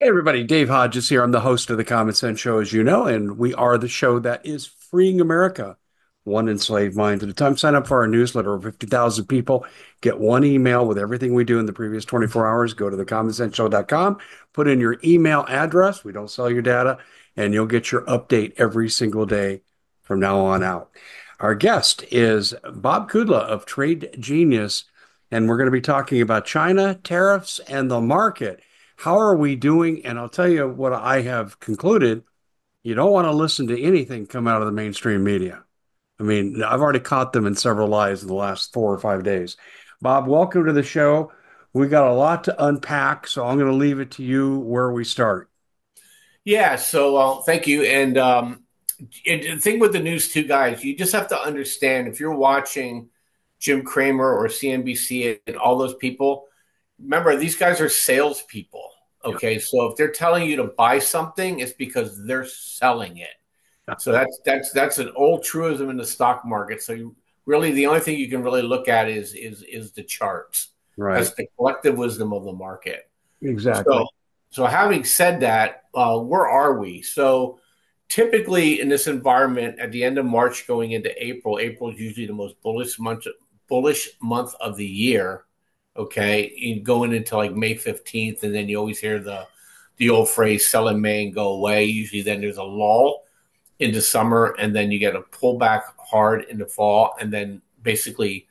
Hey everybody, Dave Hodges here. I'm the host of the Common Sense Show, as you know, and we are the show that is freeing America one enslaved mind at a time. Sign up for our newsletter. Over 50,000 people get one email with everything we do in the previous 24 hours. Go to thecommonsenseshow.com, put in your email address. We don't sell your data, and you'll get your update every single day from now on out. Our guest is Bob Kudla of Trade Genius, and we're going to be talking about China, tariffs, and the market. How are we doing? And I'll tell you what I have concluded. You don't want to listen to anything come out of the mainstream media. I mean, I've already caught them in several lies in the last 4 or 5 days. Bob, welcome to the show. We got a lot to unpack, so I'm going to leave it to you where we start. Yeah, thank you. And the thing with the news too, guys, you just have to understand if you're watching Jim Cramer or CNBC and all those people, remember these guys are salespeople. Yeah. Okay, so if they're telling you to buy something, it's because they're selling it. So that's an old truism in the stock market. So really, the only thing you can really look at is the charts. Right. That's the collective wisdom of the market. Exactly. So, so having said that, where are we? So, typically in this environment, at the end of March, going into April, April is usually the most bullish month of the year. Okay, going into like May 15th, and then you always hear the old phrase "sell in May and go away." Usually, then there's a lull into summer, and then you get a pullback hard in the fall, and then basically,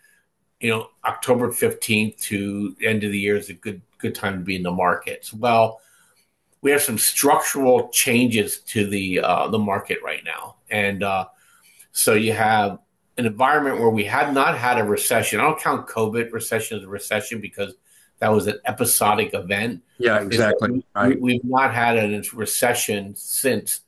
October 15th to the end of the year is a good time to be in the markets. Well, we have some structural changes to the market right now, and so you have an environment where we had not had a recession. I don't count COVID recession as a recession because that was an episodic event. Yeah, Is that exactly. Right. we've not had a recession since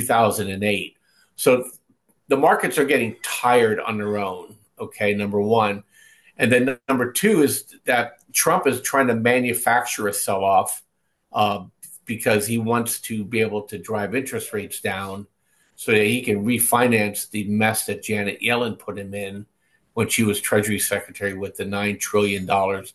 2008. So the markets are getting tired on their own. Okay, number one. And then number two is that Trump is trying to manufacture a sell off uh, because he wants to be able to drive interest rates down so that he can refinance the mess that Janet Yellen put him in when she was Treasury Secretary with the $9 trillion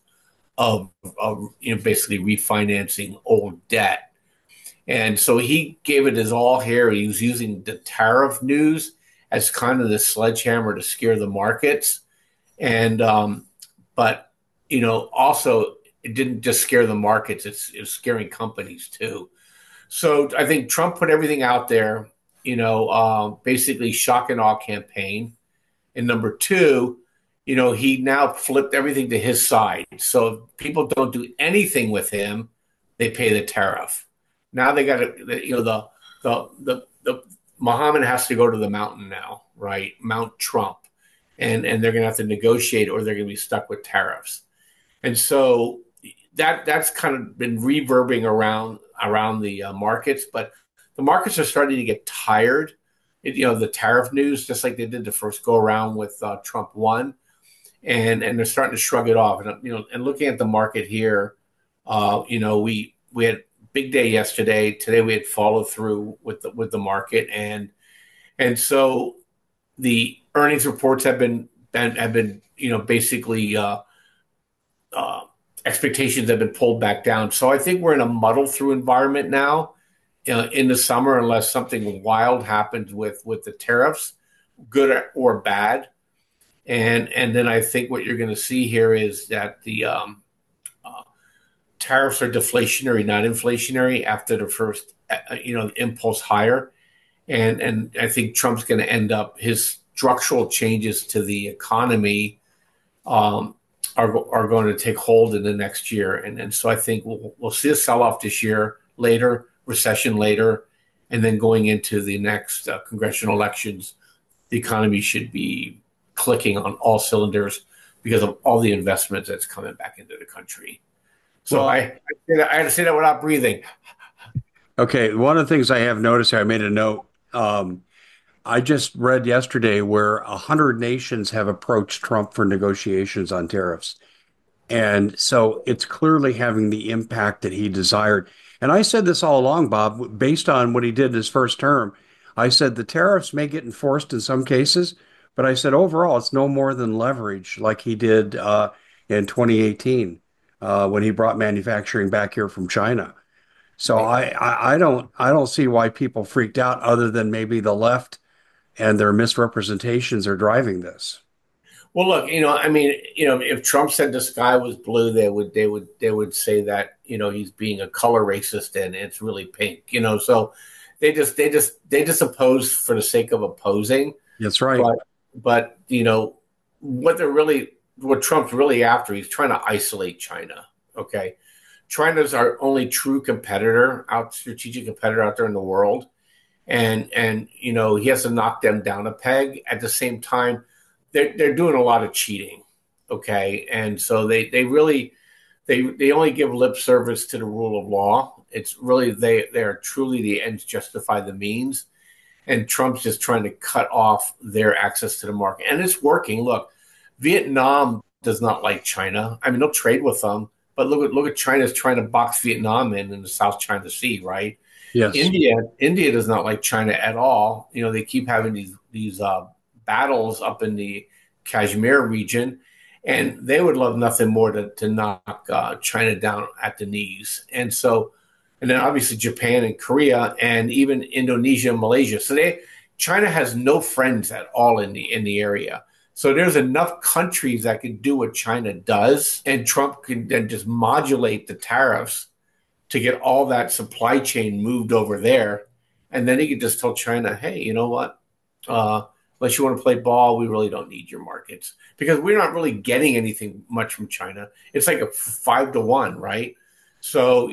of basically refinancing old debt. And so he gave it his all here. He was using the tariff news as kind of the sledgehammer to scare the markets. And but also it didn't just scare the markets; it's scaring companies too. So I think Trump put everything out there, basically shock and awe campaign. And number two, he now flipped everything to his side. So if people don't do anything with him, they pay the tariff. Now they got to, the Muhammad has to go to the mountain now, right? Mount Trump, and they're going to have to negotiate, or they're going to be stuck with tariffs. And so that's kind of been reverbing around the markets, but the markets are starting to get tired. The tariff news, just like they did the first go around with Trump one, and they're starting to shrug it off. And looking at the market here, we had big day yesterday. Today we had follow through with the market, and so the earnings reports have been basically uh, expectations have been pulled back down. So I think we're in a muddle through environment now in the summer, unless something wild happens with the tariffs, good or bad. And then I think what you're going to see here is that the uh, tariffs are deflationary, not inflationary, after the first impulse higher. And I think Trump's going to end up his structural changes to the economy um, are going to take hold in the next year, and so I think we'll see a sell off this year, later recession later, and then going into the next congressional elections, the economy should be clicking on all cylinders because of all the investments that's coming back into the country. So Well, I had to say that without breathing. okay. One of the things I have noticed here, I made a note. I just read yesterday where 100 nations have approached Trump for negotiations on tariffs. And so it's clearly having the impact that he desired. And I said this all along, Bob, based on what he did in his first term. I said the tariffs may get enforced in some cases, but I said overall it's no more than leverage like he did in 2018 when he brought manufacturing back here from China. So I don't see why people freaked out other than maybe the left and their misrepresentations are driving this. Well, look, I mean, if Trump said the sky was blue, they would say that he's being a color racist and it's really pink. So they just oppose for the sake of opposing. That's right. But what Trump's really after, he's trying to isolate China. Okay, China's our only true strategic competitor out there in the world, and he has to knock them down a peg. At the same time, they're doing a lot of cheating. Okay, and so they really they only give lip service to the rule of law. It's really they are truly the ends justify the means, and Trump's just trying to cut off their access to the market, and it's working. Look, Vietnam does not like China. I mean, they'll trade with them, but look at China's trying to box Vietnam in the South China Sea, right? Yes. India does not like China at all. They keep having these battles up in the Kashmir region, and they would love nothing more to knock China down at the knees. And then obviously Japan and Korea and even Indonesia and Malaysia. So China has no friends at all in the area. So there's enough countries that can do what China does, and Trump can then just modulate the tariffs to get all that supply chain moved over there. And then he could just tell China, hey, you know what? Unless you want to play ball, we really don't need your markets because we're not really getting anything much from China. It's like a 5-1, right? So,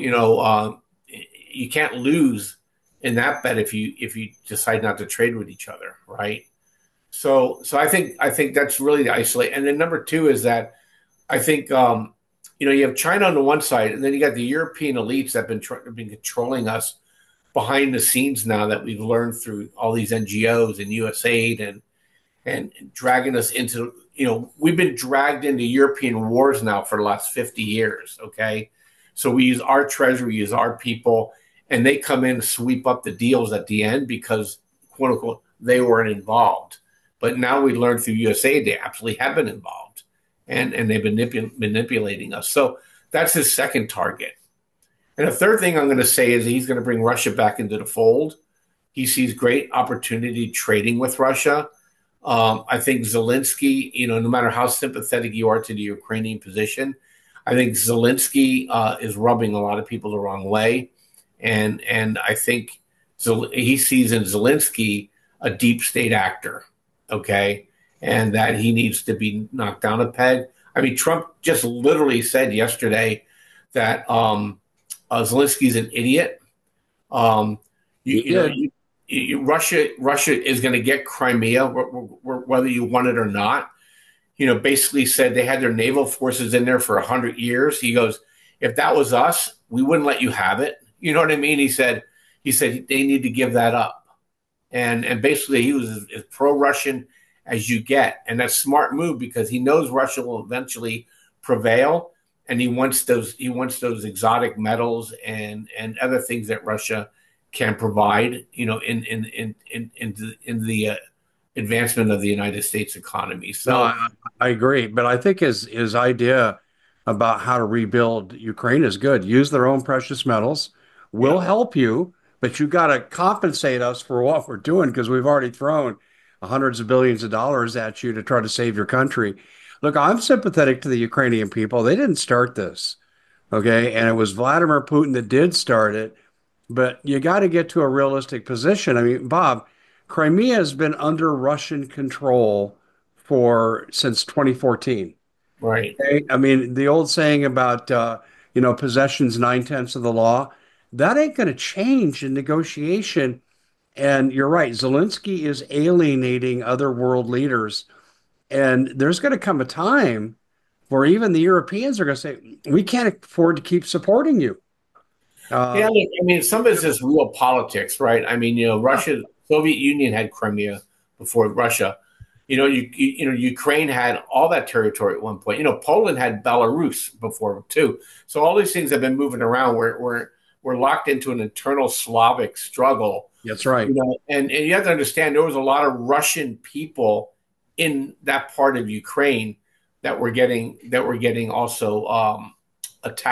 you can't lose in that bet if you decide not to trade with each other, right? So I think that's really the isolate. And then number two is that I think you have China on the one side, and then you got the European elites that have been controlling us behind the scenes now that we've learned through all these NGOs and USAID and dragging us into we've been dragged into European wars now for the last 50 years. Okay, so we use our treasury, we use our people, and they come in and sweep up the deals at the end because quote unquote they weren't involved. But now we learned through USAID they absolutely have been involved, and they've been manipulating us. So that's his second target. And the third thing I'm going to say is he's going to bring Russia back into the fold. He sees great opportunity trading with Russia. I think Zelensky, no matter how sympathetic you are to the Ukrainian position, I think Zelensky is rubbing a lot of people the wrong way. And I think he sees in Zelensky a deep state actor. Okay, and that he needs to be knocked down a peg. I mean, Trump just literally said yesterday that Zelensky's an idiot. Russia is going to get Crimea, whether you want it or not. Basically said they had their naval forces in there for 100 years. He goes, if that was us, we wouldn't let you have it. You know what I mean? He said they need to give that up. And basically he was as pro-Russian as you get. And that's a smart move because he knows Russia will eventually prevail. And he wants those exotic metals and other things that Russia can provide, in the advancement of the United States economy. So No, I agree. But I think his idea about how to rebuild Ukraine is good. Use their own precious metals. We'll yeah. help you, but you got to compensate us for what we're doing because we've already thrown hundreds of billions of dollars at you to try to save your country. Look, I'm sympathetic to the Ukrainian people. They didn't start this, okay? And it was Vladimir Putin that did start it. But you got to get to a realistic position. I mean, Bob, Crimea has been under Russian control for since 2014. Right. Okay? I mean, the old saying about possessions 9/10 of the law, that ain't going to change in negotiation. And you're right, Zelensky is alienating other world leaders. And there's going to come a time where even the Europeans are going to say, we can't afford to keep supporting you. Yeah, look, I mean, some of it's just real politics, right? I mean, Russia, Soviet Union had Crimea before Russia. Ukraine had all that territory at one point. Poland had Belarus before too. So all these things have been moving around. We're locked into an internal Slavic struggle. That's right. And you have to understand there was a lot of Russian people in that part of Ukraine that were getting also attacked.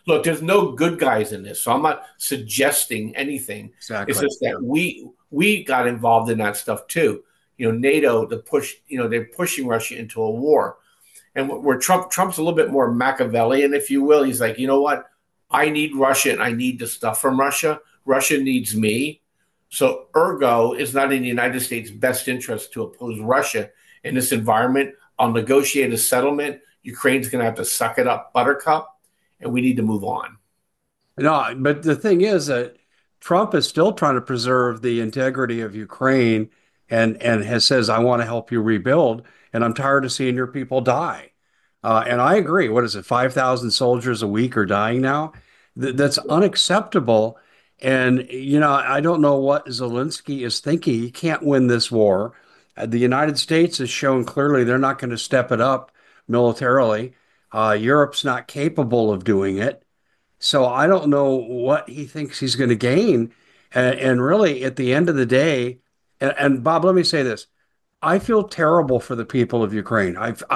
look, there's no good guys in this, so I'm not suggesting anything. It's Exactly. just that Yeah. we got involved in that stuff too. NATO, the push, they're pushing Russia into a war, and where Trump's a little bit more Machiavellian, if you will. He's like, you know what? I need Russia, and I need the stuff from Russia. Russia needs me. So, ergo, it's not in the United States' best interest to oppose Russia in this environment. I'll negotiate a settlement. Ukraine's going to have to suck it up, buttercup, and we need to move on. No, but the thing is that Trump is still trying to preserve the integrity of Ukraine and has says, I want to help you rebuild, and I'm tired of seeing your people die. And I agree. What is it? 5,000 soldiers a week are dying now. That's unacceptable. And, I don't know what Zelensky is thinking. He can't win this war. The United States has shown clearly they're not going to step it up militarily. Europe's not capable of doing it. So I don't know what he thinks he's going to gain. And really, at the end of the day, and Bob, let me say this. I feel terrible for the people of Ukraine.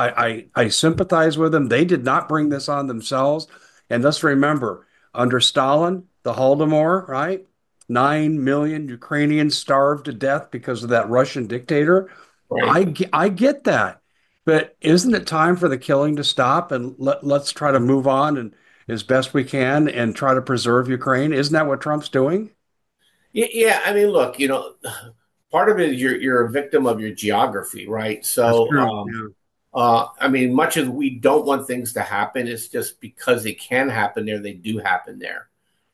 I sympathize with them. They did not bring this on themselves. And let's remember, under Stalin, the Holodomor, right? 9 million Ukrainians starved to death because of that Russian dictator. Right. I get that. But isn't it time for the killing to stop and let's try to move on and as best we can and try to preserve Ukraine? Isn't that what Trump's doing? Yeah. I mean, look, part of it is you're a victim of your geography, right? That's So, true. Yeah. I mean, much as we don't want things to happen, it's just because they can happen there, they do happen there.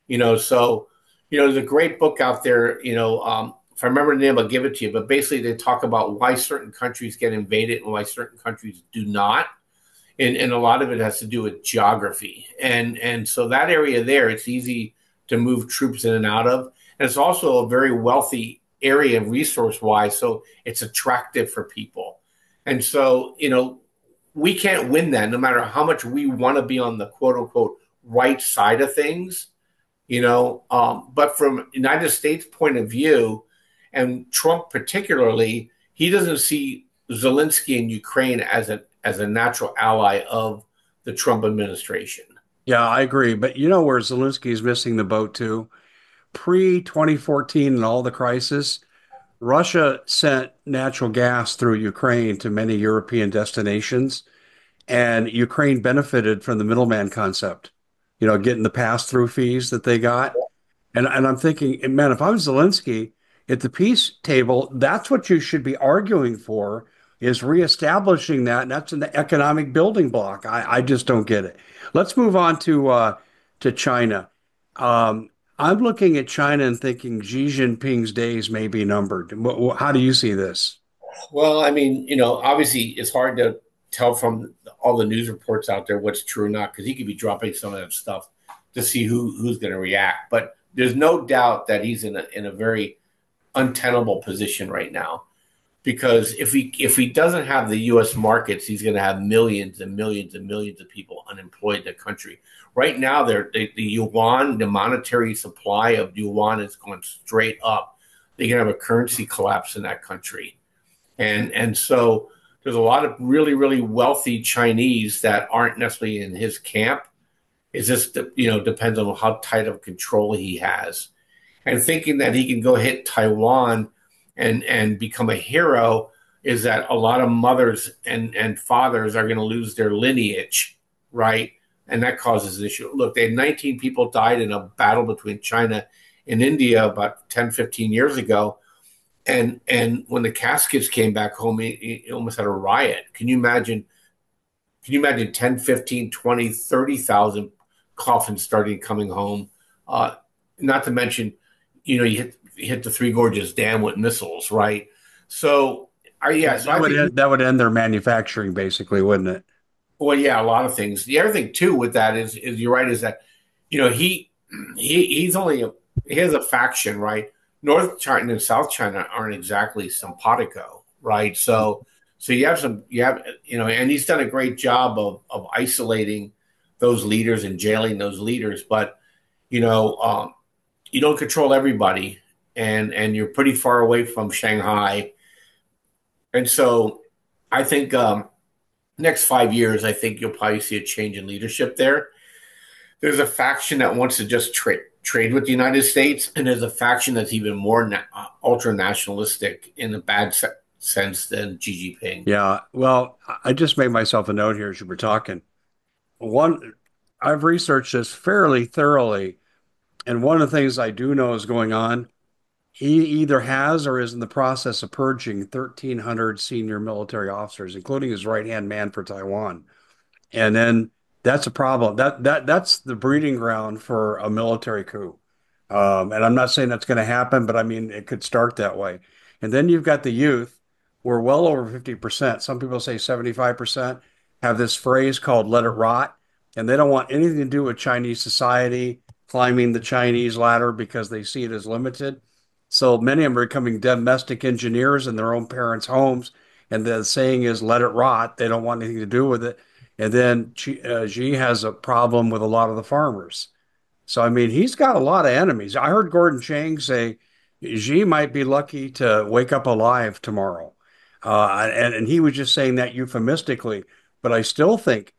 So, there's a great book out there, if I remember the name, I'll give it to you. But basically, they talk about why certain countries get invaded and why certain countries do not. And a lot of it has to do with geography. And so that area there, it's easy to move troops in and out of. And it's also a very wealthy area resource wise. So it's attractive for people. And so, we can't win that no matter how much we want to be on the quote unquote right side of things, but from United States point of view, and Trump particularly, he doesn't see Zelensky in Ukraine as a natural ally of the Trump administration. Yeah, I agree. But you know where Zelensky is missing the boat too? Pre 2014 and all the crisis, Russia sent natural gas through Ukraine to many European destinations, and Ukraine benefited from the middleman concept, getting the pass-through fees that they got. And I'm thinking, man, if I'm Zelensky at the peace table, that's what you should be arguing for is reestablishing that. And that's an economic building block. I just don't get it. Let's move on to China. I'm looking at China and thinking Xi Jinping's days may be numbered. How do you see this? Well, I mean, obviously it's hard to tell from all the news reports out there what's true or not because he could be dropping some of that stuff to see who's going to react. But there's no doubt that he's in a very untenable position right now because if he doesn't have the U.S. markets, he's going to have millions and millions and millions of people unemployed in the country. Right now, the yuan, the monetary supply of yuan is going straight up. They can have a currency collapse in that country. And so there's a lot of really, really wealthy Chinese that aren't necessarily in his camp. It just, depends on how tight of control he has. And thinking that he can go hit Taiwan and become a hero is that a lot of mothers and fathers are going to lose their lineage, right? And that causes an issue. Look, they had 19 people died in a battle between China and India about 10, 15 years ago. And when the caskets came back home, it almost had a riot. Can you imagine 10, 15, 20, 30,000 coffins starting coming home? Not to mention, you hit the Three Gorges Dam with missiles, right? So, yeah, so I think, That would end their manufacturing, basically, wouldn't it? well, yeah, a lot of things. The other thing too with that is you're right, is that, he's only he has a faction, right? North China and South China aren't exactly simpatico, right? So and he's done a great job of isolating those leaders and jailing those leaders, but you don't control everybody, and you're pretty far away from Shanghai, and so I think next 5 years, I think you'll probably see a change in leadership there. There's a faction that wants to just trade with the United States, and there's a faction that's even more ultra nationalistic in a bad sense than Xi Jinping. Yeah. Well, I just made myself a note here as you were talking. One, I've researched this fairly thoroughly, and one of the things I do know is going on. He either has or is in the process of purging 1,300 senior military officers, including his right-hand man for Taiwan. And then that's a problem. That's the breeding ground for a military coup. And I'm not saying that's going to happen, but I mean it could start that way. And then you've got the youth. We're well over 50%. Some people say 75% have this phrase called "let it rot," and they don't want anything to do with Chinese society, climbing the Chinese ladder because they see it as limited. So many of them are becoming domestic engineers in their own parents' homes, and the saying is "let it rot." They don't want anything to do with it. And then Xi has a problem with a lot of the farmers. So, I mean, he's got a lot of enemies. I heard Gordon Chang say Xi might be lucky to wake up alive tomorrow. And he was just saying that euphemistically. But I still think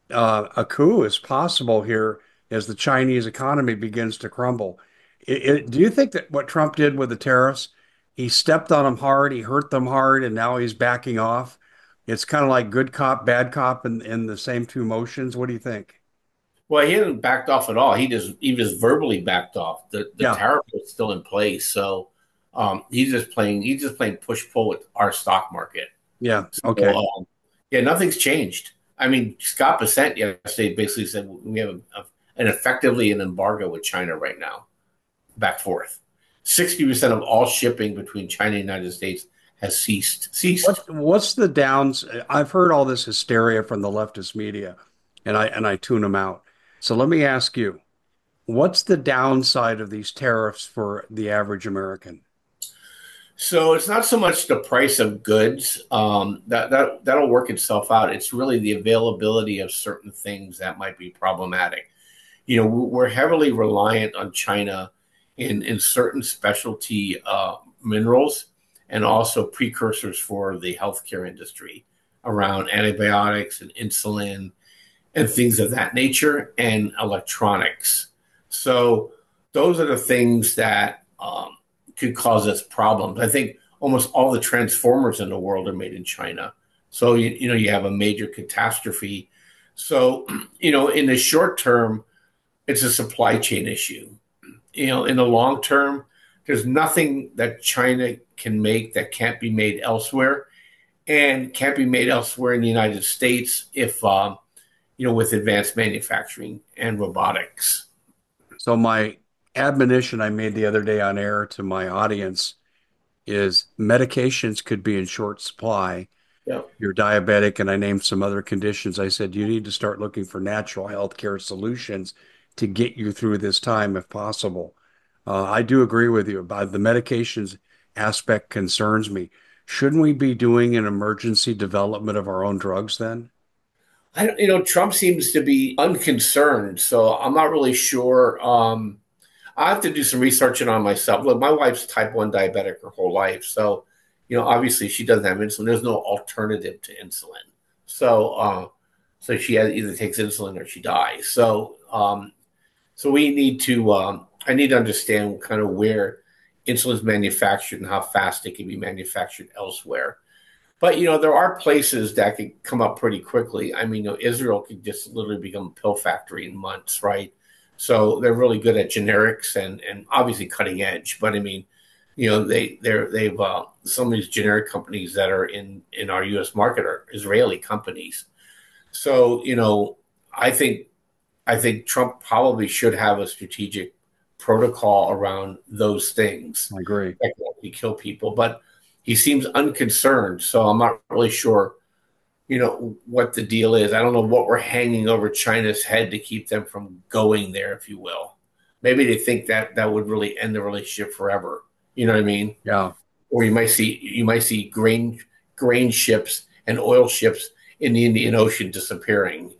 a coup is possible here as the Chinese economy begins to crumble. Do you think that what Trump did with the tariffs, he stepped on them hard, he hurt them hard, and now he's backing off? It's kind of like good cop, bad cop in the same two motions. What do you think? Well, he hasn't backed off at all. He just verbally backed off. The Yeah, tariff is still in place, so he's just playing push pull with our stock market. yeah, So okay. yeah, nothing's changed. I mean, Scott Bessent yesterday basically said we have an effectively an embargo with China right now, back forth. 60% of all shipping between China and the United States has ceased. Ceased. What's the downs? I've heard all this hysteria from the leftist media, and I tune them out. So let me ask you, what's the downside of these tariffs for the average American? So it's not so much the price of goods that'll work itself out. It's really the availability of certain things that might be problematic. We're heavily reliant on China in certain specialty minerals and also precursors for the healthcare industry around antibiotics and insulin and things of that nature and electronics. So those are the things that could cause us problems. I think almost all the transformers in the world are made in China. So you have a major catastrophe. So in the short term, it's a supply chain issue. In the long term, there's nothing that China can make that can't be made elsewhere, and can't be made elsewhere in the United States if with advanced manufacturing and robotics. So my admonition I made the other day on air to my audience is medications could be in short supply. Yeah. You're diabetic, and I named some other conditions. I said you need to start looking for natural healthcare solutions to get you through this time if possible. I do agree with you about the medications aspect concerns me. Shouldn't we be doing an emergency development of our own drugs then? Trump seems to be unconcerned, so I'm not really sure. I have to do some researching on myself. Look, my wife's type 1 diabetic her whole life. So, obviously she doesn't have insulin. There's no alternative to insulin. So she either takes insulin or she dies. So we need to, I need to understand kind of where insulin is manufactured and how fast it can be manufactured elsewhere. But, there are places that could come up pretty quickly. I mean, Israel could just literally become a pill factory in months, right? So they're really good at generics and obviously cutting edge. But I mean, they've some of these generic companies that are in our U.S. market are Israeli companies. So I think Trump probably should have a strategic protocol around those things I agree. that can actually kill people. But he seems unconcerned, so I'm not really sure what the deal is. I don't know what we're hanging over China's head to keep them from going there, if you will. Maybe they think that that would really end the relationship forever. You know what I mean? Yeah. Or you might see grain ships and oil ships in the Indian Ocean disappearing.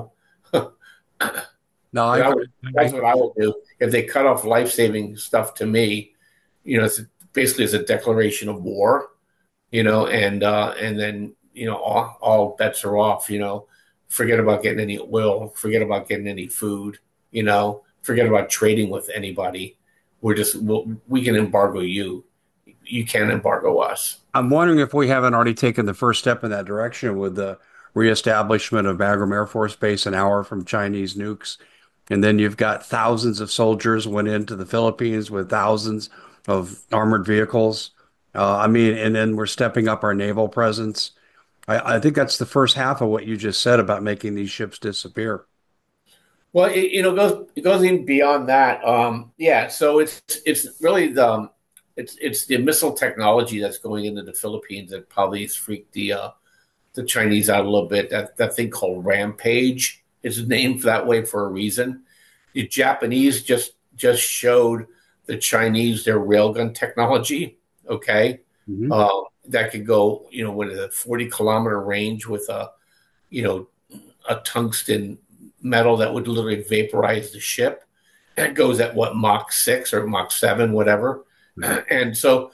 No, That would, that's what I would do if they cut off life saving stuff to me. It's basically as a declaration of war. And then all bets are off. Forget about getting any oil, forget about getting any food. Forget about trading with anybody. We can embargo you. You can't embargo us. I'm wondering if we haven't already taken the first step in that direction with the reestablishment of Bagram Air Force Base an hour from Chinese nukes. And then you've got thousands of soldiers went into the Philippines with thousands of armored vehicles. I mean, and then we're stepping up our naval presence. I think that's the first half of what you just said about making these ships disappear. Well, it goes even beyond that. Yeah, so it's really it's the missile technology that's going into the Philippines that probably has freaked the Chinese out a little bit. That thing called Rampage is named that way for a reason. The Japanese just showed the Chinese their railgun technology. Okay, Hmm. that could go with a 40-kilometer range with you know a tungsten metal that would literally vaporize the ship. And it goes at what, Mach 6 or Mach 7, whatever. Right. And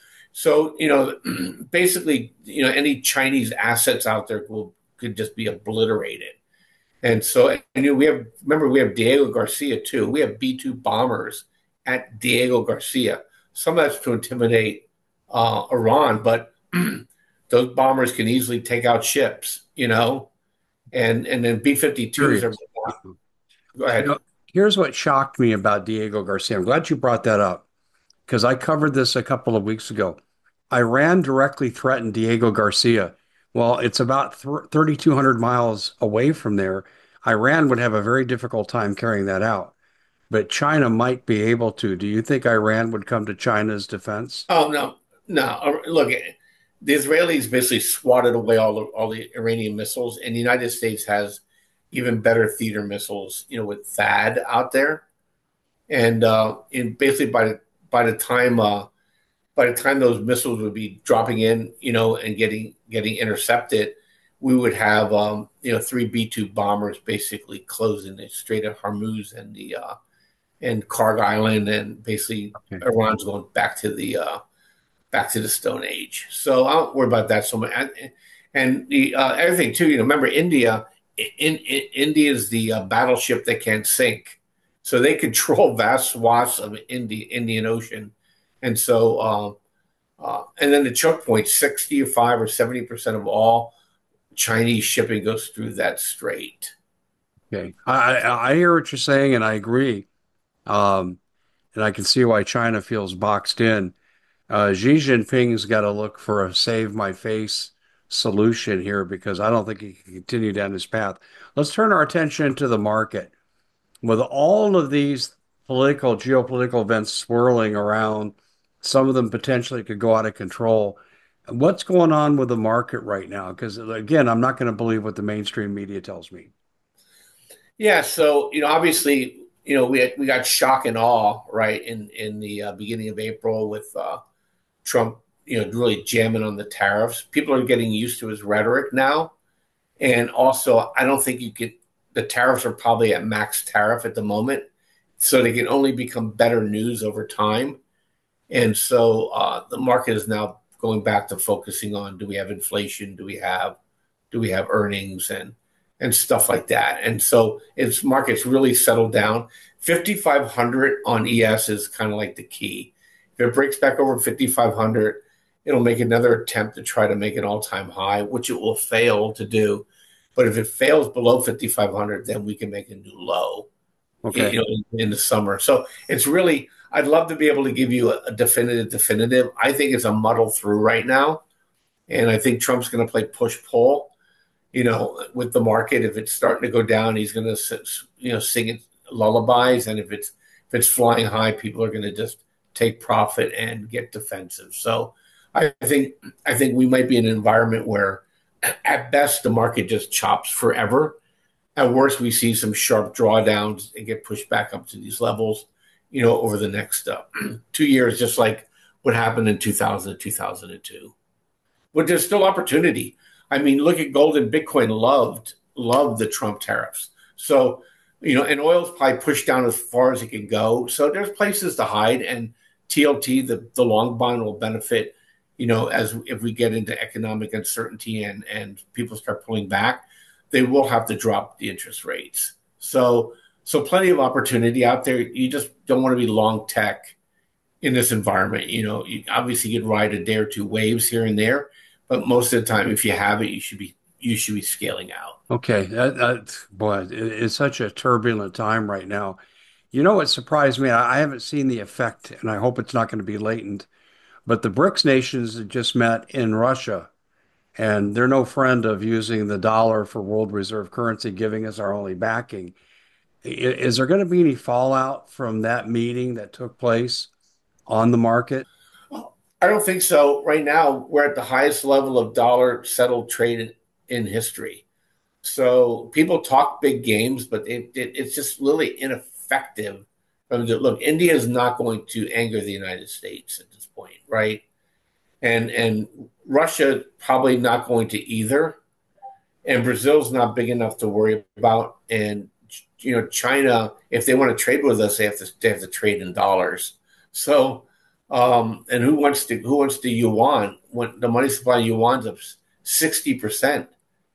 basically, any Chinese assets out there could just be obliterated. And so, and we have Diego Garcia too. We have B 2 bombers at Diego Garcia. Some of that's to intimidate Iran, but those bombers can easily take out ships. And then B-52s are. Curious. Go You ahead. know, here's what shocked me about Diego Garcia. I'm glad you brought that up because I covered this a couple of weeks ago. Iran directly threatened Diego Garcia. Well, it's about 3,200 miles away from there. Iran would have a very difficult time carrying that out, but China might be able to. Do you think Iran would come to China's defense? Oh no, no. Look, the Israelis basically swatted away all the Iranian missiles, and the United States has even better theater missiles, with THAAD out there. And basically by the time those missiles would be dropping in, and getting intercepted, we would have 3 B-2 bombers basically closing the Strait of Hormuz and Karg Island, and basically Okay. Iran's going back to the Stone Age. So I don't worry about that so much. And the other thing too, remember India. India is the battleship that can't sink, so they control vast swaths of Indian Ocean, and so and then the choke point, 65 or 70% of all Chinese shipping goes through that strait. Okay. I hear what you're saying, and I agree. Um, and I can see why China feels boxed in. Xi Jinping's got to look for a save my face solution here because I don't think he can continue down this path. Let's turn our attention to the market. With all of these geopolitical events swirling around, some of them potentially could go out of control. What's going on with the market right now? Because again, I'm not going to believe what the mainstream media tells me. Yeah, so obviously, we got shock and awe, right, in the beginning of April with Trump, really jamming on the tariffs. People are getting used to his rhetoric now. And also, I don't think the tariffs are probably at max tariff at the moment. So they can only become better news over time. And so the market is now going back to focusing on, do we have inflation? Do we have earnings and stuff like that? And so its market's really settled down. 5,500 on ES is kind of like the key. If it breaks back over 5,500, it'll make another attempt to try to make an all-time high, which it will fail to do. But if it fails below 5,500, then we can make a new low, Okay. in the summer. So it's really, I'd love to be able to give you a definitive. I think it's a muddle through right now. And I think Trump's going to play push pull, with the market. If it's starting to go down, he's going to, sing it lullabies. And if it's flying high, people are going to just take profit and get defensive. So I think we might be in an environment where at best the market just chops forever. At worst, we see some sharp drawdowns and get pushed back up to these levels, over the next 2 years, just like what happened in 2000 and 2002. But there's still opportunity. I mean, look at gold and Bitcoin loved the Trump tariffs. So, and oil's probably pushed down as far as it can go. So there's places to hide, and TLT, the long bond, will benefit, as if we get into economic uncertainty and people start pulling back, they will have to drop the interest rates. So So plenty of opportunity out there. You just don't want to be long tech in this environment. You obviously could ride a day or two waves here and there, but most of the time, if you have it, you should be scaling out. Okay, boy, it's such a turbulent time right now. You know what surprised me? I haven't seen the effect, and I hope it's not going to be latent. But the BRICS nations had just met in Russia, and they're no friend of using the dollar for world reserve currency, giving us our only backing. Is there going to be any fallout from that meeting that took place on the market? I don't think so. Right now, we're at the highest level of dollar settled trade in history. So people talk big games, but it's just really ineffective. Look, India is not going to anger the United States at this point, right? And Russia probably not going to either. And Brazil's not big enough to worry about. And China, if they want to trade with us, they have to trade in dollars. So, and who wants the yuan when the money supply in yuan's up 60%?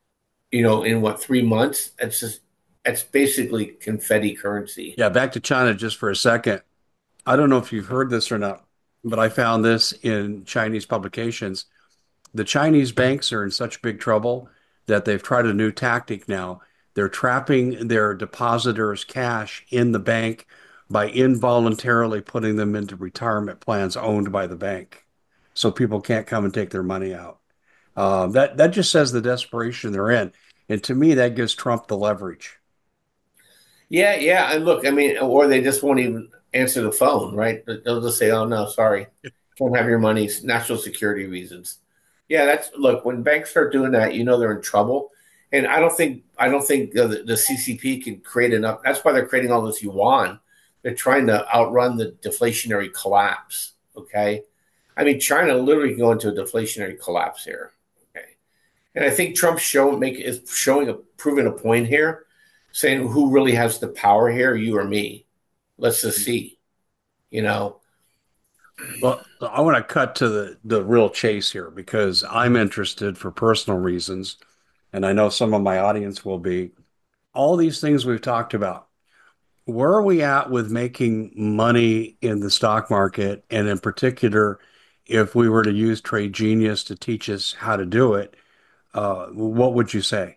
In what, 3 months? It's basically confetti currency. Yeah, back to China just for a second. I don't know if you've heard this or not, but I found this in Chinese publications. The Chinese banks are in such big trouble that they've tried a new tactic now. They're trapping their depositors' cash in the bank by involuntarily putting them into retirement plans owned by the bank, so people can't come and take their money out. That just says the desperation they're in, and to me, that gives Trump the leverage. Yeah, yeah. And look, I mean, or they just won't even answer the phone, right? They'll just say, "Oh no, sorry, can't have your money, national security reasons." Yeah, look. When banks start doing that, they're in trouble. And I don't think the CCP can create enough. That's why they're creating all this yuan. They're trying to outrun the deflationary collapse. Okay, I mean, China literally can go into a deflationary collapse here. Okay, and I think is proving a point here, saying who really has the power here, you or me. Let's just see. You know, Well, I want to cut to the real chase here because I'm interested for personal reasons, and I know some of my audience will be. All these things we've talked about, where are we at with making money in the stock market? And in particular, if we were to use Trade Genius to teach us how to do it, what would you say?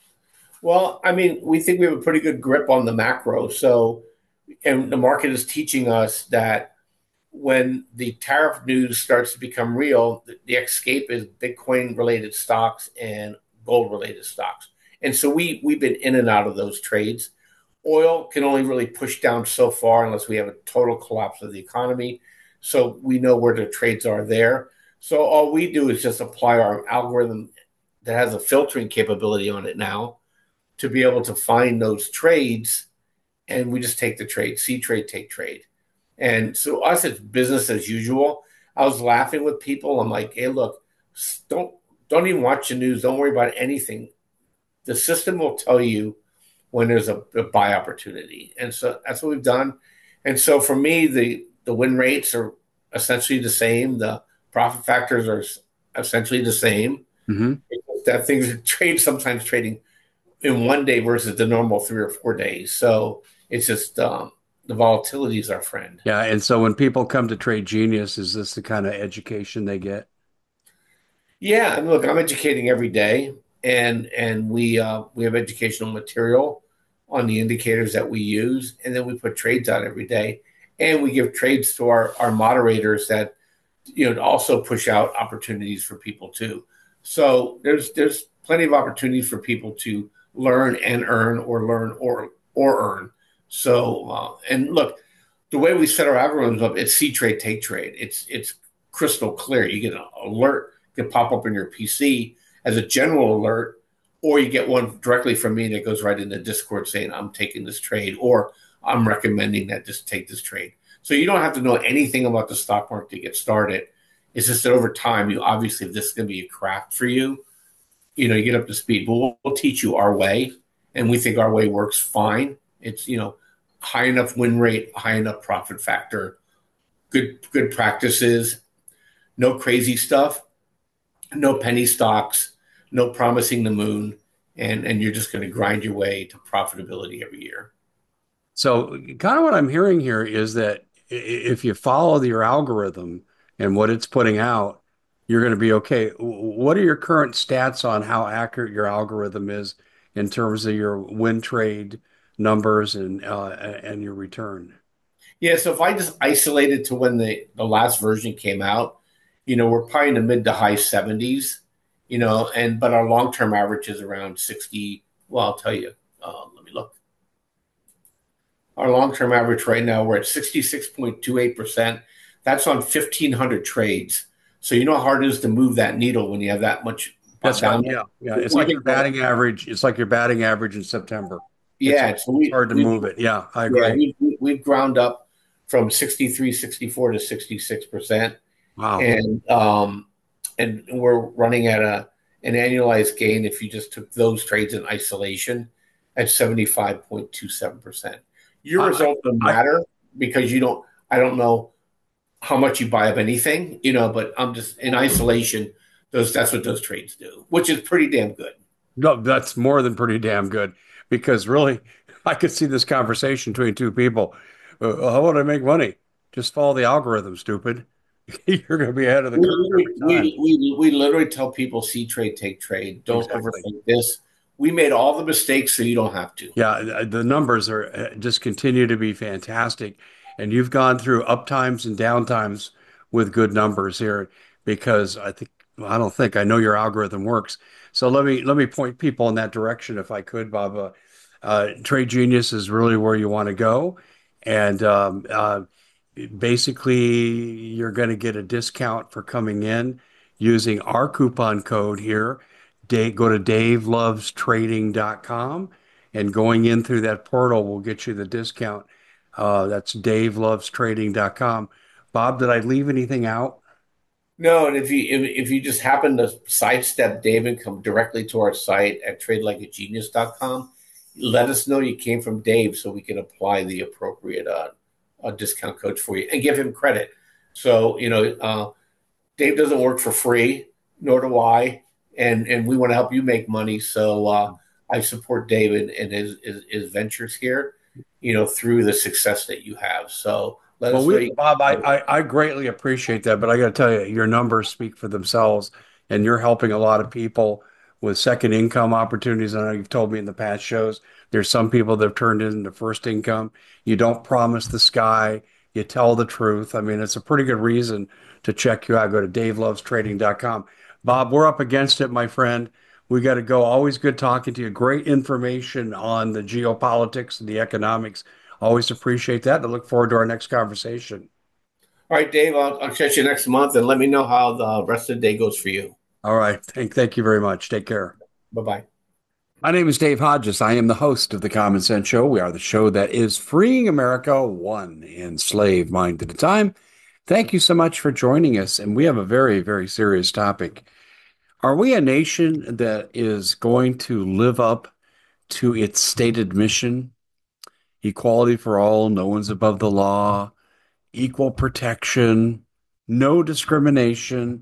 well, I mean, we think we have a pretty good grip on the macro. So, and the market is teaching us that when the tariff news starts to become real, the escape is Bitcoin related stocks and gold related stocks. And so we've been in and out of those trades. Oil can only really push down so far unless we have a total collapse of the economy. So we know where the trades are there. So all we do is just apply our algorithm that has a filtering capability on it now to be able to find those trades, and we just take the trade, see trade, take trade. And so us, it's business as usual. I was laughing with people. I'm like, hey, look, don't don't even watch the news. Don't worry about anything. The system will tell you when there's a buy opportunity, and so that's what we've done. And so for me, the win rates are essentially the same. The profit factors are essentially the same. Hmm. That things trade sometimes trading in one day versus the normal 3 or 4 days. So it's just the volatility is our friend. Yeah, and so when people come to Trade Genius, is this the kind of education they get? Yeah, and look, I'm educating every day, and we have educational material on the indicators that we use, and then we put trades out every day, and we give trades to our moderators that to also push out opportunities for people too. So there's plenty of opportunities for people to learn and earn, or learn or earn. So and look, the way we set our algorithms up, it's see trade, take trade. It's crystal clear. You get an alert can pop up in your PC as a general alert, or you get one directly from me that goes right into Discord saying I'm taking this trade, or I'm recommending that just take this trade. So you don't have to know anything about the stock market to get started. It's just that over time, you obviously, if this is going to be a craft for you, you get up to speed. But we'll teach you our way, and we think our way works fine. It's high enough win rate, high enough profit factor, good practices, no crazy stuff, no penny stocks, no promising the moon, and you're just going to grind your way to profitability every year. So kind of what I'm hearing here is that if you follow your algorithm and what it's putting out, you're going to be okay. What are your current stats on how accurate your algorithm is in terms of your win trade numbers and your return? Yeah, so if I just isolate it to when the last version came out, we're probably in the mid to high 70s, and but our long term average is around 60. Well, I'll tell you. Let me look. Our long term average right now, we're at 66.28%. That's on 1,500 trades. So you know how hard it is to move that needle when you have that much That's right. down Yeah. Yeah. there? It's We like hit your batting average. It's like your batting average in September. It's yeah, so it's hard to move it. Yeah, I agree. we've ground up from 63, 64 to 66%. Wow. And we're running at an annualized gain if you just took those trades in isolation at 75.27%. Your I, results don't I, matter because I don't know how much you buy of anything, but I'm just in isolation, that's what those trades do, which is pretty damn good. no, that's more than pretty damn good because really, I could see this conversation between two people. How would I make money? Just follow the algorithm, stupid. You're going to be ahead of the curve every time. We literally tell people see trade, take trade. Don't Exactly. overthink this. We made all the mistakes so you don't have to. Yeah, the numbers are just continue to be fantastic. And you've gone through up times and down times with good numbers here because well, I don't think I know your algorithm works. So let me point people in that direction if I could, Bob. Trade Genius is really where you want to go. And basically, you're going to get a discount for coming in using our coupon code here. Go to davelovestrading.com and going in through that portal will get you the discount. That's davelovestrading.com. Bob, did I leave anything out? No, and if you just happen to sidestep Dave and come directly to our site at tradelikeagenius.com, let us know you came from Dave so we can apply the appropriate discount codes for you and give him credit. So, Dave doesn't work for free, nor do I, and we want to help you make money. So I support David and his ventures here, through the success that you have. So let Well, us know. Bob, I greatly appreciate that, but I got to tell you, your numbers speak for themselves, and you're helping a lot of people with second income opportunities. I know you've told me in the past shows there's some people that have turned it into first income. You don't promise the sky, you tell the truth. I mean, it's a pretty good reason to check you out. Go to davelovestrading.com. Bob, we're up against it, my friend. We got to go. Always good talking to you. Great information on the geopolitics and the economics. Always appreciate that. I look forward to our next conversation. All right, Dave, I'll catch you next month and let me know how the rest of the day goes for you. All right. Thank you very much. Take care. Bye bye. My name is Dave Hodges. I am the host of The Common Sense Show. We are the show that is freeing America one enslaved mind at a time. Thank you so much for joining us. And we have a very, very serious topic. Are we a nation that is going to live up to its stated mission? Equality for all, no one's above the law, equal protection, no discrimination.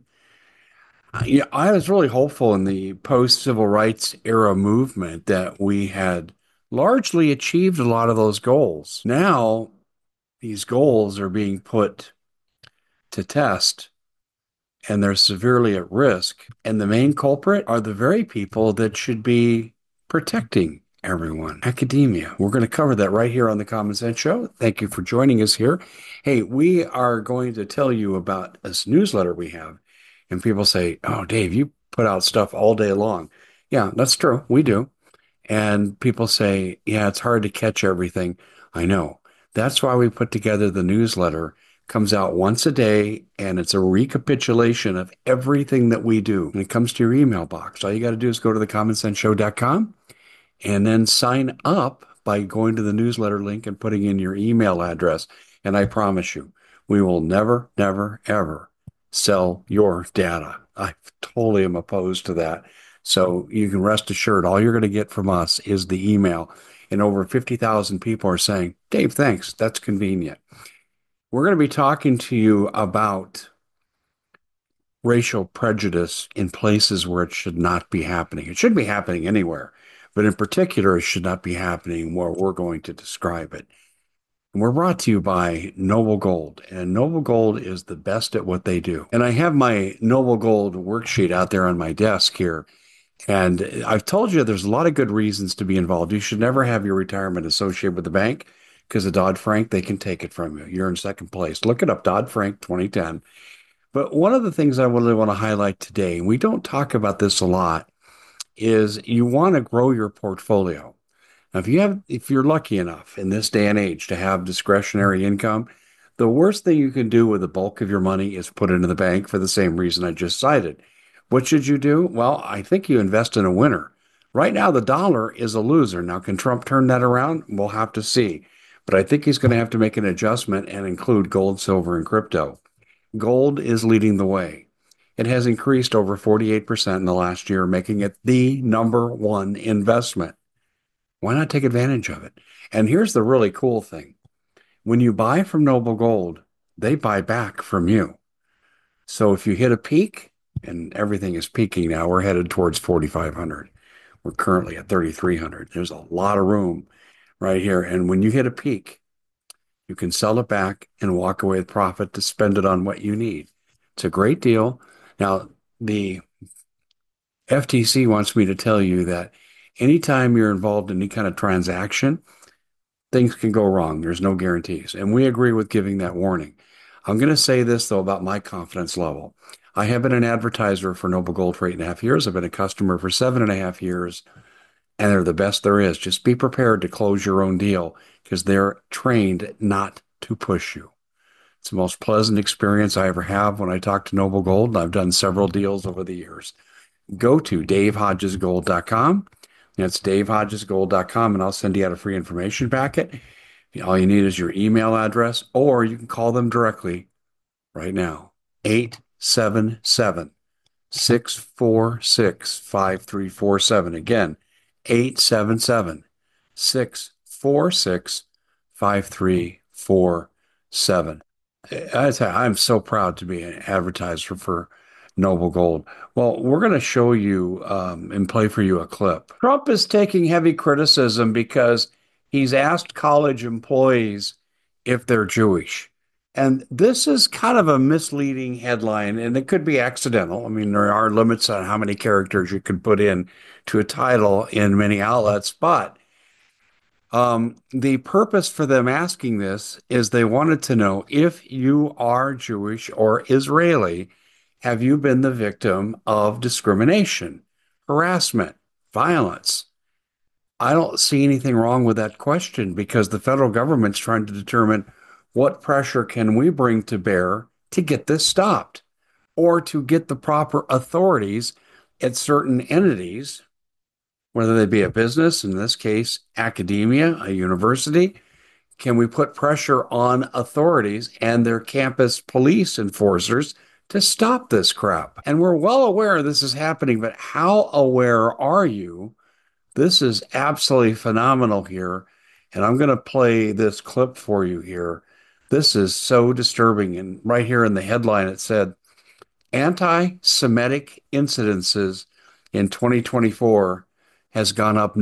Yeah, I was really hopeful in the post-civil rights era movement that we had largely achieved a lot of those goals. Now, these goals are being put to test and they're severely at risk. And the main culprit are the very people that should be protecting everyone, academia. We're going to cover that right here on the Common Sense Show. Thank you for joining us here. Hey, we are going to tell you about this newsletter we have. And people say, "Oh, Dave, you put out stuff all day long." Yeah, that's true. We do. And people say, "Yeah, it's hard to catch everything." I know. That's why we put together the newsletter. Comes out once a day, and it's a recapitulation of everything that we do. When it comes to your email box, all you got to do is go to thecommonsenseshow.com and then sign up by going to the newsletter link and putting in your email address. And I promise you, we will never, never, ever sell your data. I totally am opposed to that. So you can rest assured, all you're going to get from us is the email. And over 50,000 people are saying, "Dave, thanks. That's convenient." We're going to be talking to you about racial prejudice in places where it should not be happening. It shouldn't be happening anywhere, but in particular, it should not be happening where we're going to describe it. And we're brought to you by Noble Gold, and Noble Gold is the best at what they do. And I have my Noble Gold worksheet out there on my desk here. And I've told you there's a lot of good reasons to be involved. You should never have your retirement associated with the bank because of Dodd-Frank, they can take it from you. You're in second place. Look it up, Dodd-Frank 2010. But one of the things I really want to highlight today, and we don't talk about this a lot, is you want to grow your portfolio. Now, if you're lucky enough in this day and age to have discretionary income, the worst thing you can do with the bulk of your money is put it into the bank for the same reason I just cited. What should you do? Well, I think you invest in a winner. Right now, the dollar is a loser. Now, can Trump turn that around? We'll have to see. But I think he's going to have to make an adjustment and include gold, silver, and crypto. Gold is leading the way. It has increased over 48% in the last year, making it the number one investment. Why not take advantage of it? And here's the really cool thing. When you buy from Noble Gold, they buy back from you. So if you hit a peak, and everything is peaking now, we're headed towards 4,500. We're currently at 3,300. There's a lot of room right here. And when you hit a peak, you can sell it back and walk away with profit to spend it on what you need. It's a great deal. Now, the FTC wants me to tell you that anytime you're involved in any kind of transaction, things can go wrong. There's no guarantees. And we agree with giving that warning. I'm going to say this, though, about my confidence level. I have been an advertiser for Noble Gold for 8.5 years. I've been a customer for 7.5 years, and they're the best there is. Just be prepared to close your own deal because they're trained not to push you. It's the most pleasant experience I ever have when I talk to Noble Gold, and I've done several deals over the years. Go to davehodgesgold.com. That's davehodgesgold.com, and I'll send you out a free information packet. All you need is your email address, or you can call them directly right now. 877-646-5347. Again, 877-646-5347. I'm so proud to be an advertiser for Noble Gold. Well, we're going to show you and play for you a clip. Trump is taking heavy criticism because he's asked college employees if they're Jewish. And this is kind of a misleading headline, and it could be accidental. I mean, there are limits on how many characters you can put in to a title in many outlets, but the purpose for them asking this is they wanted to know if you are Jewish or Israeli, have you been the victim of discrimination, harassment, violence? I don't see anything wrong with that question because the federal government's trying to determine what pressure can we bring to bear to get this stopped or to get the proper authorities at certain entities, whether they be a business, in this case, academia, a university. Can we put pressure on authorities and their campus police enforcers to stop this crap? And we're well aware this is happening, but how aware are you? This is absolutely phenomenal here. And I'm going to play this clip for you here. This is so disturbing. And right here in the headline, it said, anti-Semitic incidences in 2024 has gone up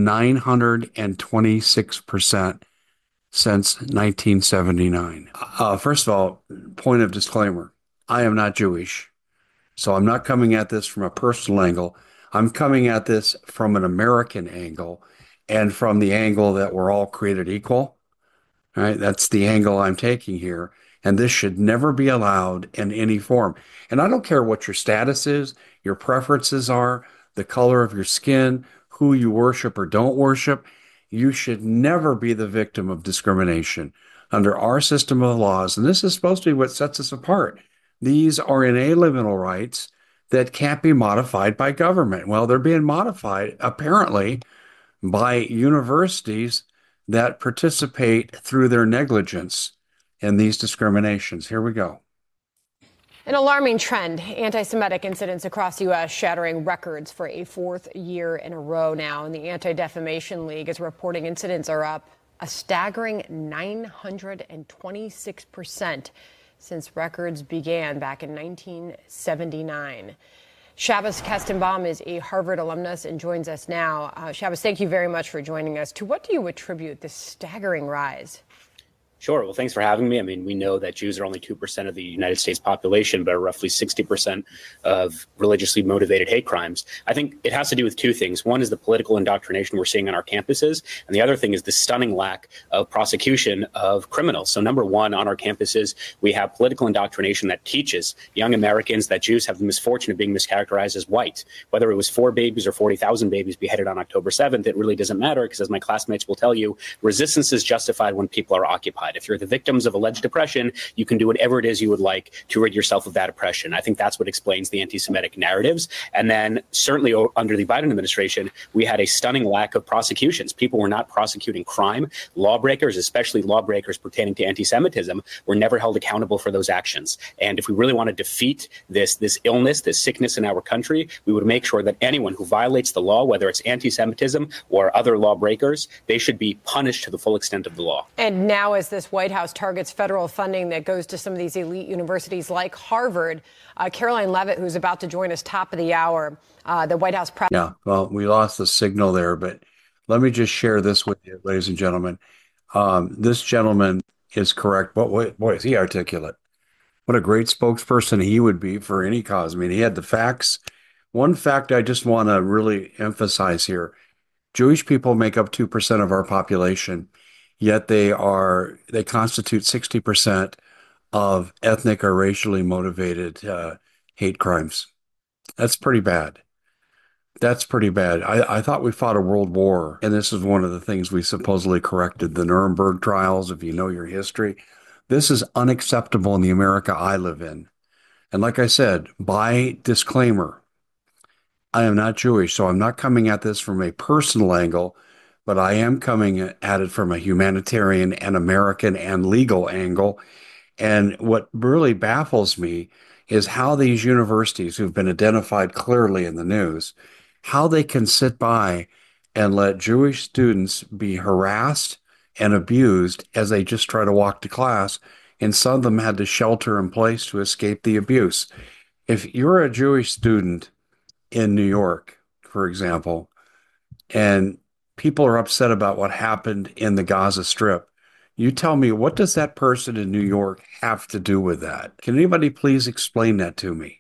926% since 1979. First of all, point of disclaimer, I am not Jewish. So I'm not coming at this from a personal angle. I'm coming at this from an American angle and from the angle that we're all created equal. Right? That's the angle I'm taking here. And this should never be allowed in any form. And I don't care what your status is, your preferences are, the color of your skin, who you worship or don't worship. You should never be the victim of discrimination under our system of laws. And this is supposed to be what sets us apart. These are inalienable rights that can't be modified by government. Well, they're being modified, apparently, by universities that participate through their negligence in these discriminations. Here we go. An alarming trend, anti-Semitic incidents across the U.S. shattering records for a fourth year in a row now. And the Anti-Defamation League is reporting incidents are up a staggering 926% since records began back in 1979. Shabbos Kestenbaum is a Harvard alumnus and joins us now. Shabbos, thank you very much for joining us. To what do you attribute this staggering rise? Sure. Well, thanks for having me. I mean, we know that Jews are only 2% of the United States population, but are roughly 60% of religiously motivated hate crimes. I think it has to do with two things. One is the political indoctrination we're seeing on our campuses, and the other thing is the stunning lack of prosecution of criminals. So number one, on our campuses, we have political indoctrination that teaches young Americans that Jews have the misfortune of being mischaracterized as white. Whether it was 4 babies or 40,000 babies beheaded on October 7th, it really doesn't matter, because as my classmates will tell you, resistance is justified when people are occupied. If you're the victims of alleged oppression, you can do whatever it is you would like to rid yourself of that oppression. I think that's what explains the anti-Semitic narratives. And then certainly under the Biden administration, we had a stunning lack of prosecutions. People were not prosecuting crime. Lawbreakers, especially lawbreakers pertaining to anti-Semitism, were never held accountable for those actions. And if we really want to defeat this illness, this sickness in our country, we would make sure that anyone who violates the law, whether it's anti-Semitism or other lawbreakers, they should be punished to the full extent of the law. And now, as this White House targets federal funding that goes to some of these elite universities like Harvard, Caroline Leavitt, who's about to join us top of the hour, the White House press. Yeah, well, we lost the signal there, but let me just share this with you, ladies and gentlemen. This gentleman is correct. But boy, is he articulate. What a great spokesperson he would be for any cause. I mean, he had the facts. One fact I just want to really emphasize here: Jewish people make up 2% of our population, yet they constitute 60% of ethnic or racially motivated hate crimes. That's pretty bad. That's pretty bad. I thought we fought a world war, and this is one of the things we supposedly corrected, the Nuremberg trials, if you know your history. This is unacceptable in the America I live in. And like I said, by disclaimer, I am not Jewish, so I'm not coming at this from a personal angle, but I am coming at it from a humanitarian and American and legal angle. And what really baffles me is how these universities who've been identified clearly in the news, how they can sit by and let Jewish students be harassed and abused as they just try to walk to class. And some of them had to shelter in place to escape the abuse. If you're a Jewish student in New York, for example, and people are upset about what happened in the Gaza Strip, you tell me, what does that person in New York have to do with that? Can anybody please explain that to me?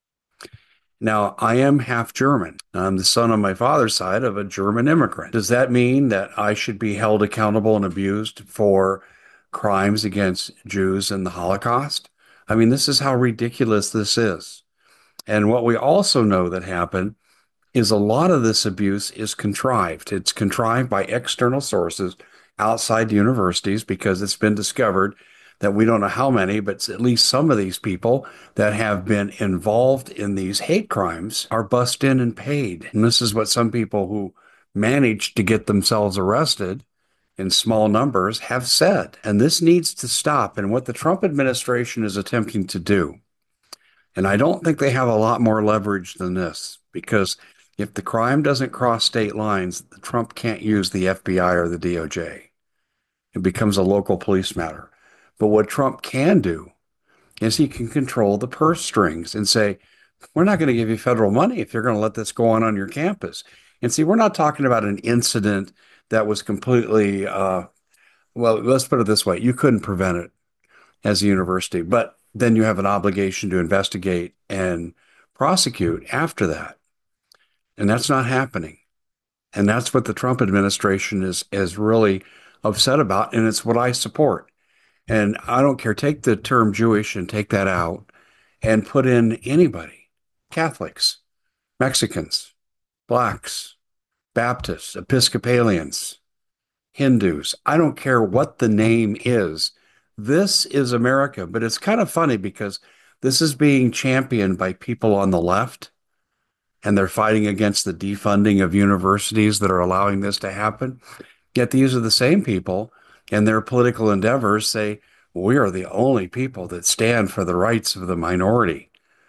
Now, I am half German. I'm the son on my father's side of a German immigrant. Does that mean that I should be held accountable and abused for crimes against Jews in the Holocaust? I mean, this is how ridiculous this is. And what we also know that happened is a lot of this abuse is contrived. It's contrived by external sources outside universities, because it's been discovered that we don't know how many, but at least some of these people that have been involved in these hate crimes are bussed in and paid. And this is what some people who managed to get themselves arrested in small numbers have said. And this needs to stop. And what the Trump administration is attempting to do, and I don't think they have a lot more leverage than this, because if the crime doesn't cross state lines, Trump can't use the FBI or the DOJ. It becomes a local police matter. But what Trump can do is he can control the purse strings and say, we're not going to give you federal money if you're going to let this go on your campus. And see, we're not talking about an incident that was completely, well, let's put it this way. You couldn't prevent it as a university, but then you have an obligation to investigate and prosecute after that. And that's not happening. And that's what the Trump administration is really upset about. And it's what I support. And I don't care. Take the term Jewish and take that out and put in anybody: Catholics, Mexicans, Blacks, Baptists, Episcopalians, Hindus. I don't care what the name is. This is America. But it's kind of funny because this is being championed by people on the left, and they're fighting against the defunding of universities that are allowing this to happen. Yet these are the same people, and their political endeavors say, we are the only people that stand for the rights of the minority.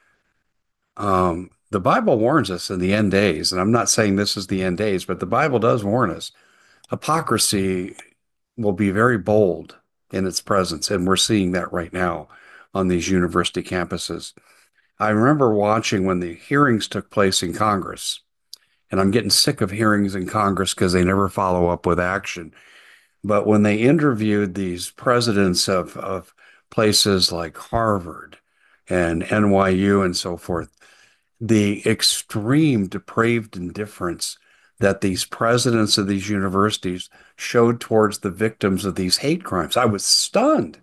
The Bible warns us in the end days, and I'm not saying this is the end days, but the Bible does warn us. Hypocrisy will be very bold in its presence, and we're seeing that right now on these university campuses. I remember watching when the hearings took place in Congress, and I'm getting sick of hearings in Congress because they never follow up with action. But when they interviewed these presidents of places like Harvard and NYU and so forth, the extreme depraved indifference that these presidents of these universities showed towards the victims of these hate crimes, I was stunned.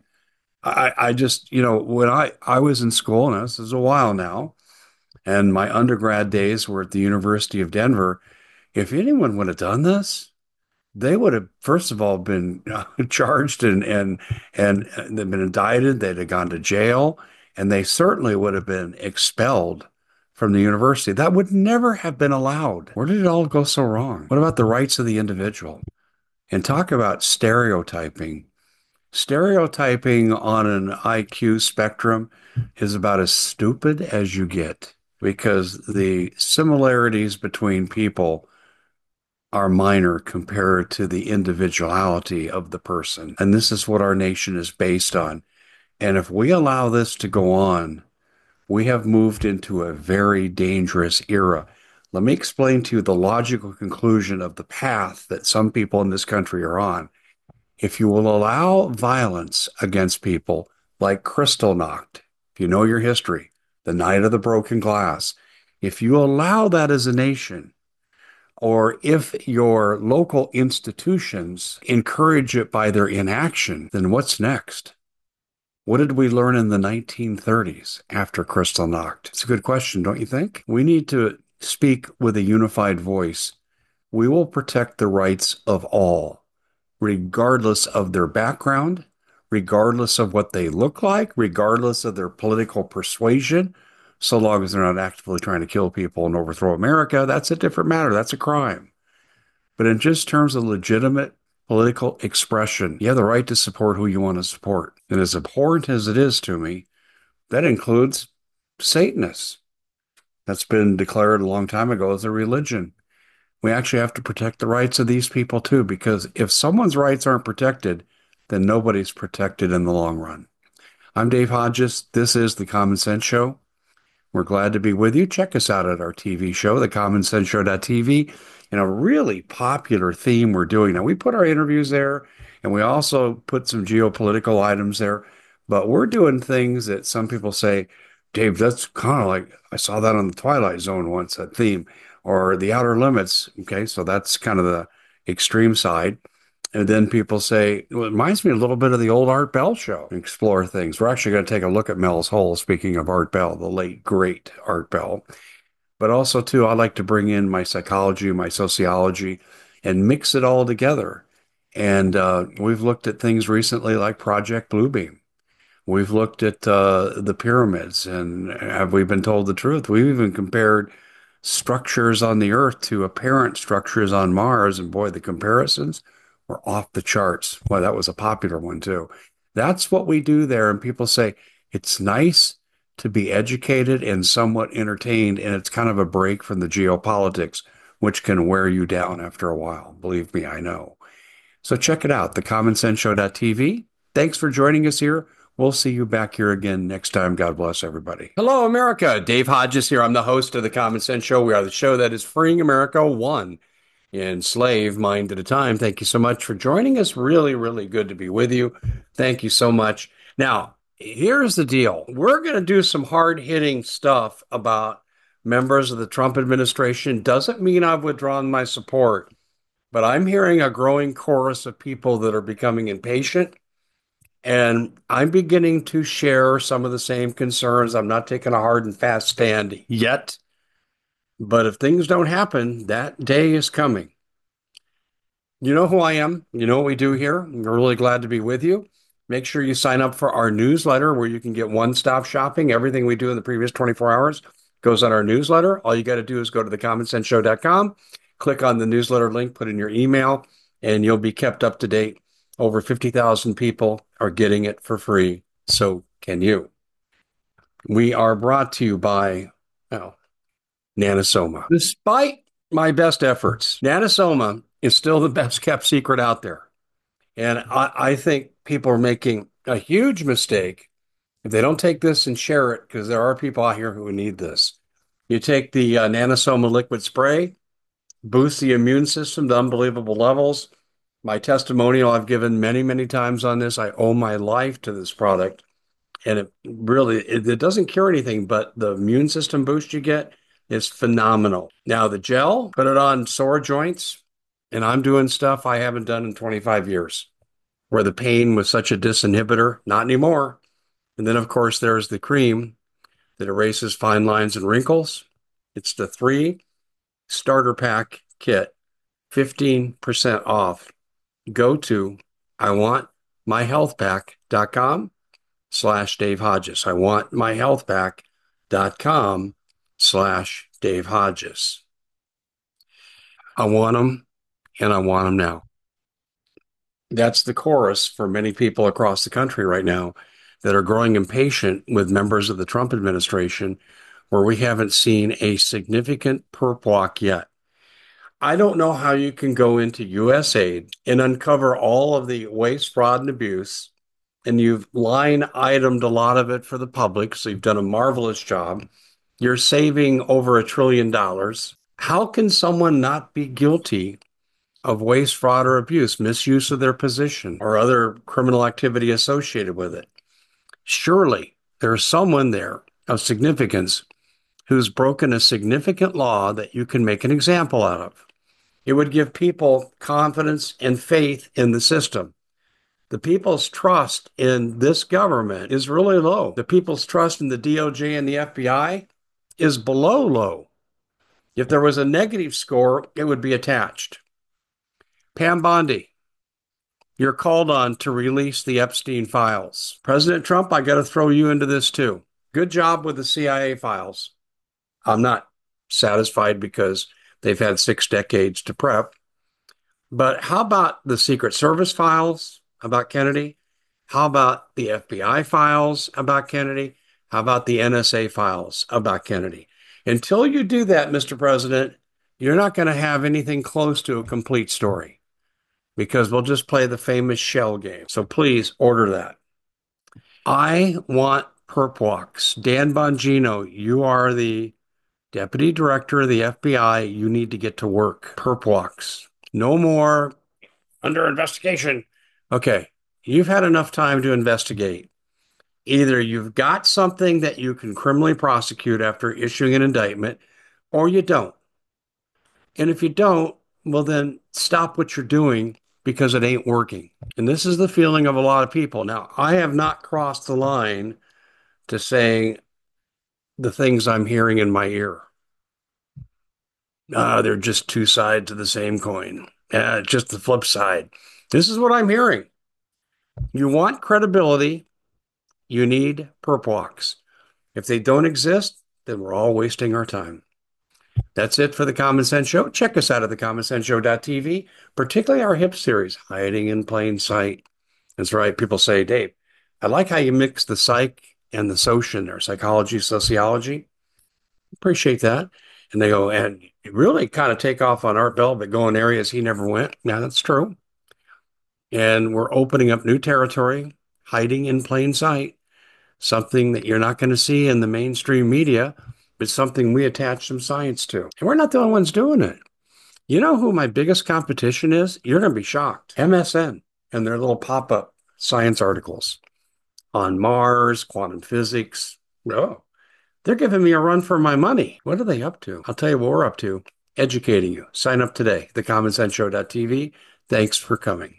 I just, when I was in school, and this is a while now, and my undergrad days were at the University of Denver, if anyone would have done this, they would have, first of all, been charged and they've been indicted. They'd have gone to jail, and they certainly would have been expelled from the university. That would never have been allowed. Where did it all go so wrong? What about the rights of the individual? And talk about stereotyping. Stereotyping on an IQ spectrum is about as stupid as you get because the similarities between people are minor compared to the individuality of the person. And this is what our nation is based on. And if we allow this to go on, we have moved into a very dangerous era. Let me explain to you the logical conclusion of the path that some people in this country are on. If you will allow violence against people like Kristallnacht, if you know your history, the night of the broken glass, if you allow that as a nation, or if your local institutions encourage it by their inaction, then what's next? What did we learn in the 1930s after Kristallnacht? It's a good question, don't you think? We need to speak with a unified voice. We will protect the rights of all, regardless of their background, regardless of what they look like, regardless of their political persuasion, so long as they're not actively trying to kill people and overthrow America. That's a different matter. That's a crime. But in just terms of legitimate political expression, you have the right to support who you want to support. And as abhorrent as it is to me, that includes Satanists. That's been declared a long time ago as a religion. We actually have to protect the rights of these people too, because if someone's rights aren't protected, then nobody's protected in the long run. I'm Dave Hodges. This is The Common Sense Show. We're glad to be with you. Check us out at our TV show, thecommonsenseshow.tv, and a really popular theme we're doing. Now, we put our interviews there, and we also put some geopolitical items there, but we're doing things that some people say, Dave, that's kind of like, I saw that on the Twilight Zone once, that theme, or The Outer Limits. Okay, so that's kind of the extreme side. And then people say, well, it reminds me a little bit of the old Art Bell show, explore things. We're actually going to take a look at Mel's Hole, speaking of Art Bell, the late, great Art Bell. But also, too, I like to bring in my psychology, my sociology, and mix it all together. And we've looked at things recently like Project Bluebeam. We've looked at the pyramids, and have we been told the truth? We've even compared structures on the Earth to apparent structures on Mars, and boy, the comparisons were off the charts. Boy, that was a popular one too. That's what we do there, and people say it's nice to be educated and somewhat entertained, and it's kind of a break from the geopolitics, which can wear you down after a while. Believe me, I know. So check it out, thecommonsenseshow.tv. Thanks for joining us here. We'll see you back here again next time. God bless everybody. Hello, America. Dave Hodges here. I'm the host of The Common Sense Show. We are the show that is freeing America one enslaved mind at a time. Thank you so much for joining us. Really, really good to be with you. Thank you so much. Now, here's the deal. We're going to do some hard-hitting stuff about members of the Trump administration. Doesn't mean I've withdrawn my support, but I'm hearing a growing chorus of people that are becoming impatient. And I'm beginning to share some of the same concerns. I'm not taking a hard and fast stand yet, but if things don't happen, that day is coming. You know who I am. You know what we do here. We're really glad to be with you. Make sure you sign up for our newsletter where you can get one-stop shopping. Everything we do in the previous 24 hours goes on our newsletter. All you got to do is go to thecommonsenseshow.com, click on the newsletter link, put in your email, and you'll be kept up to date. Over 50,000 people are getting it for free. So can you. We are brought to you by Nanosoma. Despite my best efforts, Nanosoma is still the best kept secret out there. And I think people are making a huge mistake if they don't take this and share it, because there are people out here who need this. You take the Nanosoma liquid spray, boosts the immune system to unbelievable levels. My testimonial I've given many, many times on this. I owe my life to this product. And it doesn't cure anything, but the immune system boost you get is phenomenal. Now, the gel, put it on sore joints, and I'm doing stuff I haven't done in 25 years, where the pain was such a disinhibitor. Not anymore. And then, of course, there's the cream that erases fine lines and wrinkles. It's the 3 starter pack kit, 15% off. Go to iwantmyhealthpack.com/Dave Hodges. iwantmyhealthpack.com/Dave Hodges. I want them, and I want them now. That's the chorus for many people across the country right now that are growing impatient with members of the Trump administration, where we haven't seen a significant perp walk yet. I don't know how you can go into USAID and uncover all of the waste, fraud, and abuse, and you've line itemed a lot of it for the public, so you've done a marvelous job. You're saving over $1 trillion. How can someone not be guilty of waste, fraud, or abuse, misuse of their position, or other criminal activity associated with it? Surely there's someone there of significance who's broken a significant law that you can make an example out of. It would give people confidence and faith in the system. The people's trust in this government is really low. The people's trust in the DOJ and the FBI is below low. If there was a negative score, it would be attached. Pam Bondi, you're called on to release the Epstein files. President Trump, I got to throw you into this too. Good job with the CIA files. I'm not satisfied because they've had 6 decades to prep. But how about the Secret Service files about Kennedy? How about the FBI files about Kennedy? How about the NSA files about Kennedy? Until you do that, Mr. President, you're not going to have anything close to a complete story, because we'll just play the famous shell game. So please order that. I want perp walks. Dan Bongino, you are the Deputy Director of the FBI. You need to get to work. Perp walks. No more under investigation. Okay, you've had enough time to investigate. Either you've got something that you can criminally prosecute after issuing an indictment, or you don't. And if you don't, well, then stop what you're doing, because it ain't working. And this is the feeling of a lot of people. Now, I have not crossed the line to saying the things I'm hearing in my ear. They're just 2 sides of the same coin. Just the flip side. This is what I'm hearing. You want credibility, you need perp walks. If they don't exist, then we're all wasting our time. That's it for the Common Sense Show. Check us out at thecommonsenseshow.tv, particularly our HIP series, Hiding in Plain Sight. That's right. People say, Dave, I like how you mix the psych and the social in there, psychology, sociology. Appreciate that. And they go, and you really kind of take off on Art Bell, but go in areas he never went. Yeah, that's true. And we're opening up new territory, hiding in plain sight, something that you're not going to see in the mainstream media, but something we attach some science to. And we're not the only ones doing it. You know who my biggest competition is? You're going to be shocked. MSN and their little pop-up science articles on Mars, quantum physics. Oh, they're giving me a run for my money. What are they up to? I'll tell you what we're up to. Educating you. Sign up today, thecommonsenseshow.tv. Thanks for coming.